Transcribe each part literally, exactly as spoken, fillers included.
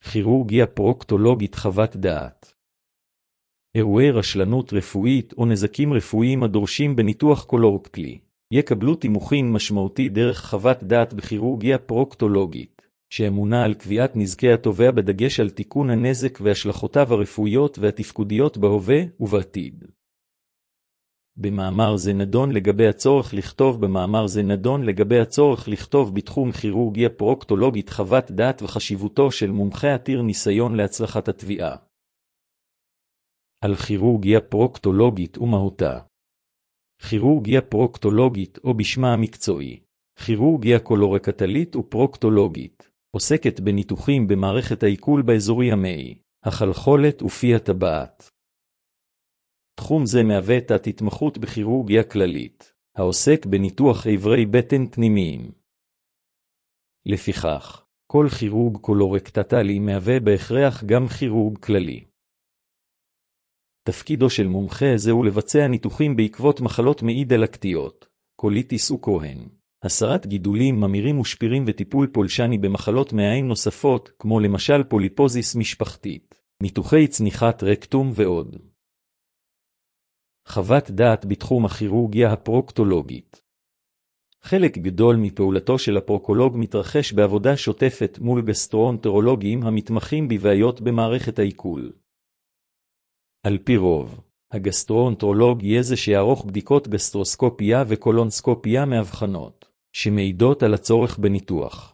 כירורגיה פרוקטולוגית חוות דעת. אירועי רשלנות רפואית או נזקים רפואיים הדורשים בניתוח קולורקטלי יקבלו תימוכין משמעותי דרך חוות דעת בכירורגיה פרוקטולוגית, שאמונה על קביעת נזקי התובע בדגש על תיקון הנזק והשלכותיו הרפואיות והתפקודיות בהווה ובעתיד. במאמר זה נדון לגבי הצורך לכתוב במאמר זה נדון לגבי הצורך לכתוב בתחום כירורגיה פרוקטולוגית חוות דעת וחשיבותו של מומחה עתיר ניסיון להצלחת התביעה. על כירורגיה פרוקטולוגית ומהותה. כירורגיה פרוקטולוגית או בשמה המקצועי, כירורגיה קולורקטלית ופרוקטולוגית, עוסקת בניתוחים במערכת העיכול באזורי המעי, החלחולת ופי הטבעת. תחום זה מהווה את התמחות בכירורגיה כללית, העוסק בניתוח איברי בטן פנימיים. לפיכך, כל כירורג קולורקטלי מהווה בהכרח גם כירורג כללי. תפקידו של מומחה זה הוא לבצע ניתוחים בעקבות מחלות מעי דלקתיות, קוליטיס וכהן, הסרת גידולים ממירים ושפירים וטיפול פולשני במחלות מעיים נוספות, כמו למשל פוליפוזיס משפחתית, ניתוחי צניחת רקטום ועוד. חוות דעת בתחום הכירורגיה הפרוקטולוגית. חלק גדול מפעולתו של הפרוקולוג מתרחש בעבודה שוטפת מול גסטרואנטרולוגים המתמחים בבעיות במערכת העיכול. על פי רוב, הגסטרואנטרולוג יהיה זה שיערוך בדיקות גסטרוסקופיה וקולונסקופיה מאבחנות, שמעידות על הצורך בניתוח.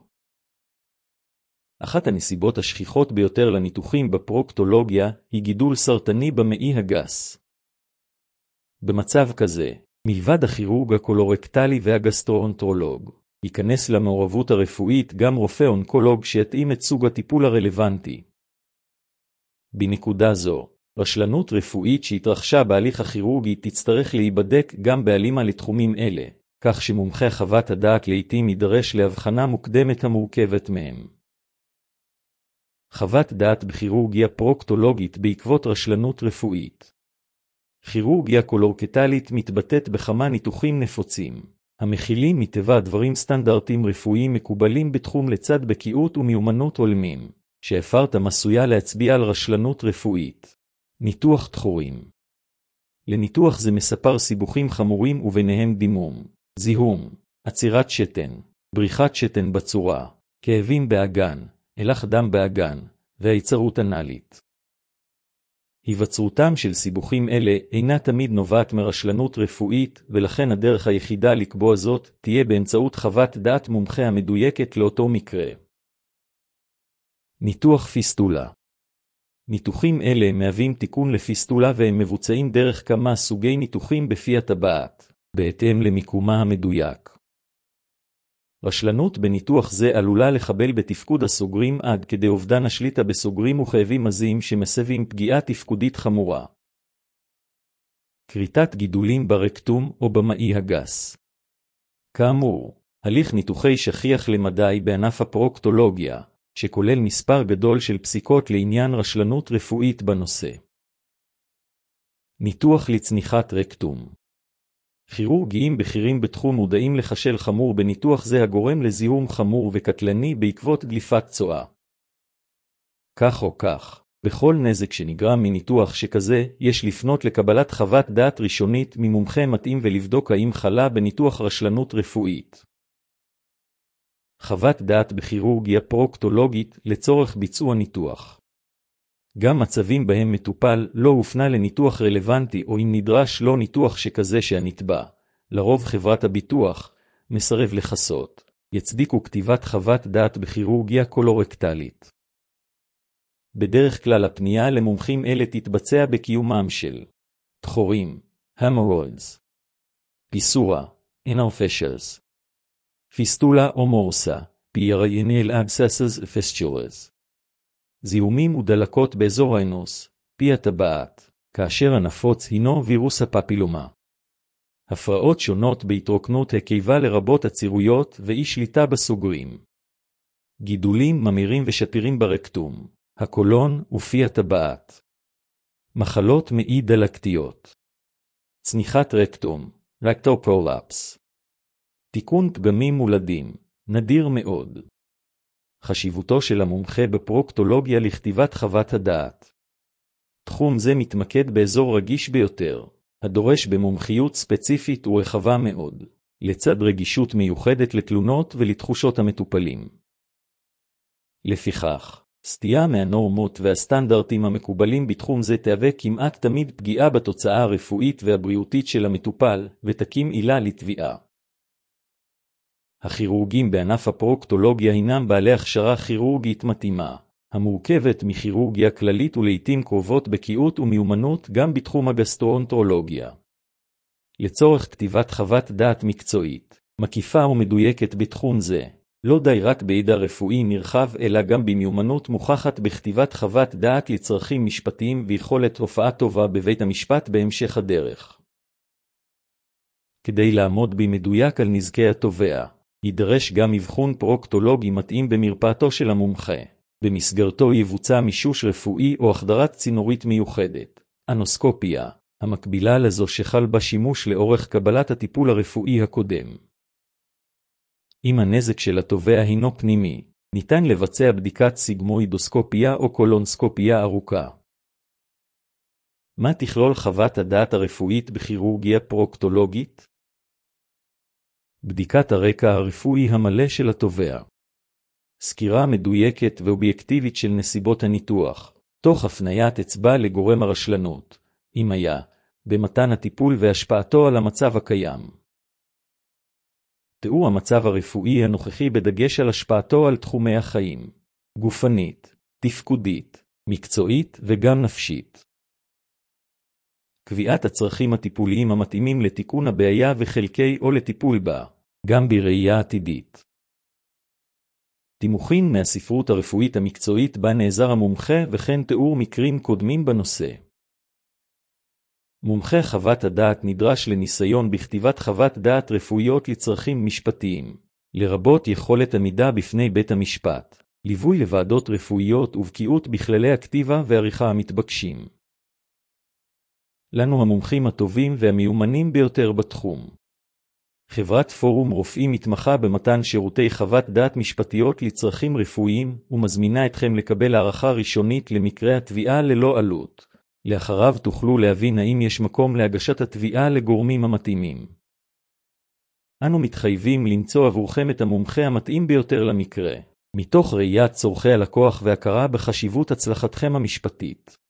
אחת הנסיבות השכיחות ביותר לניתוחים בפרוקטולוגיה היא גידול סרטני במעי הגס. במצב כזה, מלבד הכירורג הקולורקטלי והגסטרואנטרולוג, ייכנס למעורבות הרפואית גם רופא אונקולוג שיתאים את סוג הטיפול הרלוונטי. בנקודה זו, רשלנות רפואית שהתרחשה בהליך הכירורגי תצטרך להיבדק גם בהלימה לתחומים אלה, כך שמומחה חוות הדעת לעתים יידרש להבחנה מוקדמת המורכבת מהם. חוות דעת בכירורגיה פרוקטולוגית בעקבות רשלנות רפואית. כירורגיה קולורקטלית מתבטאת בכמה ניתוחים נפוצים, המכילים מטבע הדברים סטנדרטים רפואיים מקובלים בתחום לצד בקיאות ומיומנות הולמים, שאפרתם עשויה להצביע על רשלנות רפואית. ניתוח תחורים. לניתוח זה מספר סיבוכים חמורים וביניהם דימום, זיהום, עצירת שתן, בריחת שתן בצורה, כאבים באגן, אלח דם באגן, והיצרות אנלית. היווצרותם של סיבוכים אלה אינה תמיד נובעת מרשלנות רפואית, ולכן הדרך היחידה לקבוע זאת תהיה באמצעות חוות דעת מומחה המדויקת לאותו מקרה. ניתוח פיסטולה. ניתוחים אלה מהווים תיקון לפיסטולה והם מבוצעים דרך כמה סוגי ניתוחים בפי הטבעת, בהתאם למיקומה המדויק. רשלנות בניתוח זה עלולה לחבל בתפקוד הסוגרים עד כדי אובדן השליטה בסוגרים וכאבים עזים שמסבים פגיעה תפקודית חמורה. כריתת גידולים ברקטום או במעי הגס. כאמור, הליך ניתוחי שכיח למדי בענף הפרוקטולוגיה, שכולל מספר גדול של פסיקות לעניין רשלנות רפואית בנושא. ניתוח לצניחת רקטום. כירורגיים בכירים בתחום מודעים לחשל חמור בניתוח זה הגורם לזיהום חמור וקטלני בעקבות דליפת צואה. כך או כך, בכל נזק שנגרם מניתוח שכזה, יש לפנות לקבלת חוות דעת ראשונית ממומחה מתאים ולבדוק האם חלה בניתוח רשלנות רפואית. חוות דעת בכירורגיה פרוקטולוגית לצורך ביצוע ניתוח. גם מצבים בהם מטופל לא הופנה לניתוח רלוונטי או אם נדרש לא ניתוח שכזה שהנתבע, לרוב חברת הביטוח, מסרב לחסות, יצדיקו כתיבת חוות דעת בכירורגיה קולורקטלית. בדרך כלל הפנייה למומחים אלה תתבצע בקיומם של תחורים, המורודס, פיסורה, אינאופשלס, פיסטולה או מורסה, פייריינל אבססס ופסצ'ורס. זיהומים ודלקות באזור האנוס, פי הטבעת, כאשר הנפוץ הינו וירוס הפפילומה. הפרעות שונות בהתרוקנות הקיבה לרבות עצירויות ואי שליטה בסוגרים. גידולים ממירים ושפירים ברקטום, הקולון ופי הטבעת. מחלות מעי דלקתיות. צניחת רקטום, רקטופרולפס. תיקון פגמים מולדים, נדיר מאוד. חשיבותו של המומחה בפרוקטולוגיה לכתיבת חוות הדעת. תחום זה מתמקד באזור רגיש ביותר, הדורש במומחיות ספציפית ורחבה מאוד, לצד רגישות מיוחדת לתלונות ולתחושות המטופלים. לפיכך, סטייה מהנורמות והסטנדרטים המקובלים בתחום זה תהווה כמעט תמיד פגיעה בתוצאה הרפואית והבריאותית של המטופל, ותקים עילה לתביעה. הכירורגים בענף הפרוקטולוגיה הינם בעלי הכשרה כירורגית מתאימה, המורכבת מכירורגיה כללית ולעיתים קרובות בקיאות ומיומנות גם בתחום הגסטרואנטרולוגיה. לצורך כתיבת חוות דעת מקצועית, מקיפה ומדויקת בתחום זה, לא די רק בידע רפואי נרחב אלא גם במיומנות מוכחת בכתיבת חוות דעת לצרכים משפטיים ויכולת הופעה טובה בבית המשפט בהמשך הדרך. כדי לעמוד במדויק על נזקי התובע, יידרש גם אבחון פרוקטולוגי מתאים במרפאתו של המומחה. במסגרתו יבוצע מישוש רפואי או החדרת צינורית מיוחדת, אנוסקופיה, המקבילה לזו שחל בה שימוש לאורך קבלת הטיפול הרפואי הקודם. אם הנזק של התובע הינו פנימי, ניתן לבצע בדיקת סיגמואידוסקופיה או קולונסקופיה ארוכה. מה תכלול חוות הדעת הרפואית בכירורגיה פרוקטולוגית? בדיקת הרקע הרפואי המלא של התובע. סקירה מדויקת ואובייקטיבית של נסיבות הניתוח, תוך הפניית אצבע לגורם הרשלנות, אם היה, במתן הטיפול והשפעתו על המצב הקיים. תיאור המצב הרפואי הנוכחי בדגש על השפעתו על תחומי החיים, גופנית, תפקודית, מקצועית וגם נפשית. קביעת הצרכים הטיפוליים המתאימים לתיקון הבעיה וחלקי או לטיפול בה, גם בראייה עתידית. תימוכין מהספרות הרפואית המקצועית בה נעזר המומחה וכן תיאור מקרים קודמים בנושא. מומחה חוות הדעת נדרש לניסיון בכתיבת חוות דעת רפואיות לצרכים משפטיים, לרבות יכולת עמידה בפני בית המשפט, ליווי לוועדות רפואיות ובקיאות בכללי הכתיבה ועריכה המתבקשים. לנו המומחים הטובים והמיומנים ביותר בתחום. חברת פורום רופאים מתמחה במתן שירותי חוות דעת משפטיות לצרכים רפואיים ומזמינה אתכם לקבל הערכה ראשונית למקרה התביעה ללא עלות. לאחריו תוכלו להבין האם יש מקום להגשת התביעה לגורמים המתאימים. אנו מתחייבים למצוא עבורכם את המומחה המתאים ביותר למקרה, מתוך ראיית צורכי הלקוח והכרה בחשיבות הצלחתכם המשפטית.